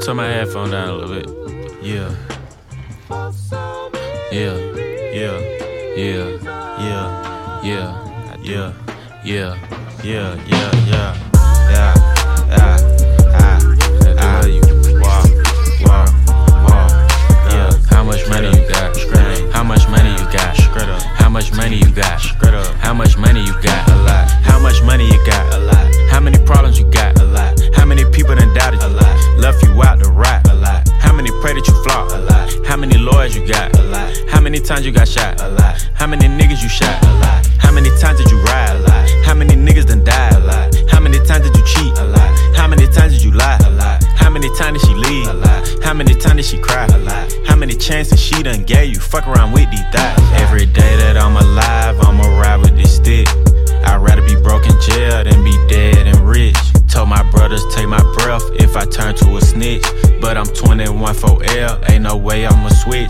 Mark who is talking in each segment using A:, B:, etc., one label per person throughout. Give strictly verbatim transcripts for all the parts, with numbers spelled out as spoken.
A: turn my headphone down a little bit. Yeah. Yeah. Yeah. Yeah. Yeah. Yeah. Yeah. Yeah. Yeah. Yeah. Yeah. Yeah. Yeah. I love you. Wow. Wow. Wow. Yeah. How much money you got? How much money you got? How much money you got? How much money you got? A lot. How much money you got? A lot. How many problems you got? A lot. How many people done doubted you? A lot. Left you out to rot? A lot. How many pray that you flop? A lot. How many lawyers you got? A lot. How many times you got shot? A lot. How many niggas you shot? A lot. How many times did you ride? A lot. How many niggas done died? A lot. How many times did you cheat? A lot. How many times did you lie? A lot. How many times did she leave? A lot. How many times did she cry? A lot. How many chances she done gave you? Fuck around with these thighs. Every day that I'm alive, I'ma ride with this stick. I'd rather be broke in jail than be dead and rich. Told my brothers take my breath if I turn to a snitch. But I'm twenty-one for L, ain't no way I'ma switch.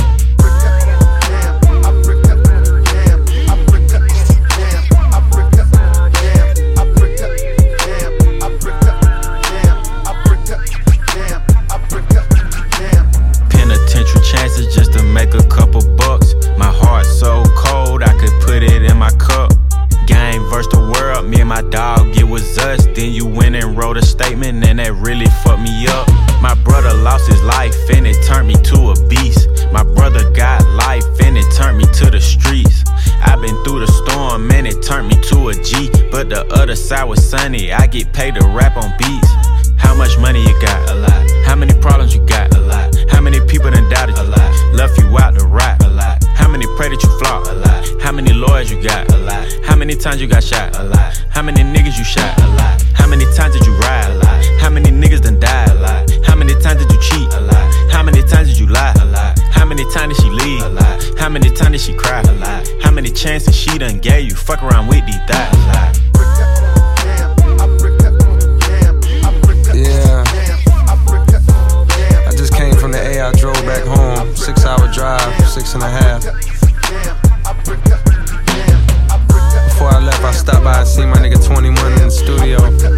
A: Penitentiary chances just to make a couple bucks. My heart so cold I could put it in my cup. Game versus the world, me and my dog, it was us. Then you went and wrote a statement and that really fucked me up. My brother lost his life and it turned me to a beast. My brother got life and it turned me to the streets. I've been through the storm and it turned me to a G. But the other side was sunny, I get paid to rap on beats. How much money you got? A lot. How many problems you got? A lot. How many people done doubted you? A lot. Left you out to rot? A lot. How many pray that you flop? A lot. How many lawyers you got? A lot. How many times you got shot? A lot. How many niggas you shot? A lot. How many times did you ride? A lot. How many niggas done died? A lot. How many times did you cheat? A lot. How many times did you lie? A lot. How many times did she leave? A lot. How many times did she cry? A lot. How many chances she done gave you? Fuck around with these thighs. A lot.
B: Yeah, I just came from the A, I drove back home. Six hour drive, six and a half. Before I left, I stopped by and seen my nigga twenty-one in the studio.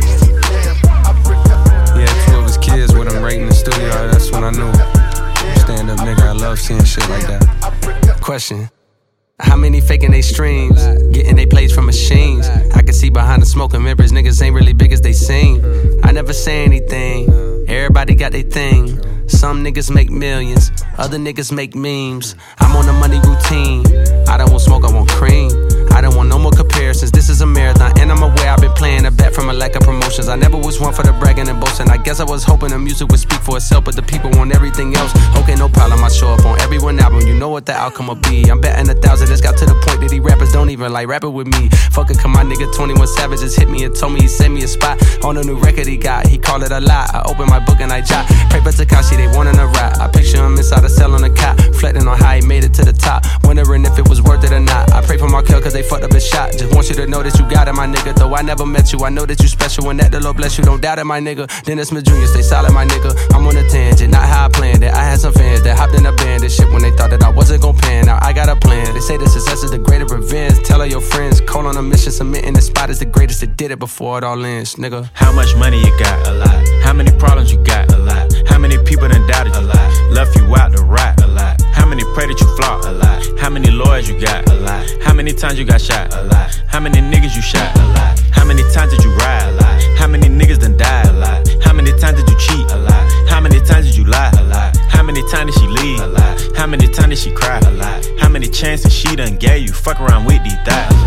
B: He had two of his kids with him right in the studio. That's when I knew. Stand up nigga, I love seeing shit like that. Question: how many faking they streams, getting they plays from machines? I can see behind the smoke and mirrors, niggas ain't really big as they seem. I never say anything, everybody got their thing. Some niggas make millions, other niggas make memes. I'm on a money routine, I don't want smoke, I want cream. I don't want no more comparisons, this is a marathon. And I'm aware I've been playing a bet from a lack of promotions. I never was one for the bragging and boasting. I guess I was hoping the music would speak for itself, but the people want everything else. Okay, no problem, I show up on every one album. You know what the outcome will be. I'm betting a thousand, it's got to the point that these rappers don't even like rapping with me. Fuck it, come my nigga twenty-one Savage just hit me and told me he sent me a spot on a new record he got. He called it a lie, I opened my book and I jot. Pray for Tekashi, they wanting a rap. I picture him inside a cell on a cot, reflecting on how he made it to the top, wondering if it was worth it or not. I pray for Markel cause they fucked up his shot. Just want you to know that you got it, my nigga. Though I never met you, I know that you special and that the Lord bless you. Don't doubt it, my nigga. Dennis Smith Junior, stay solid, my nigga. I'm on a tangent, not how I planned it. I had some fans that hopped in a band and shit when they thought that I wasn't gon' pan. Now I got a plan. They say the success is the greater revenge. Tell all your friends, call on a mission, submitting the spot is the greatest that did it before it all ends, nigga.
A: How much money you got? A lot. How many problems you got? A lot. How many people done doubted you? A lot. Left you out to rot? A lot. How many pray that you flop? A lot. How many lawyers you got? A lot. How many times you got shot? A lot. How many niggas you shot? A lot. How many times did you ride? A lot. How many niggas done died? A lot. How many times did you cheat? A lot. How many times did you lie? A lot. How many times did she leave? A lot. How many times did she cry? A lot. How many chances she done gave you? Fuck around with these thighs.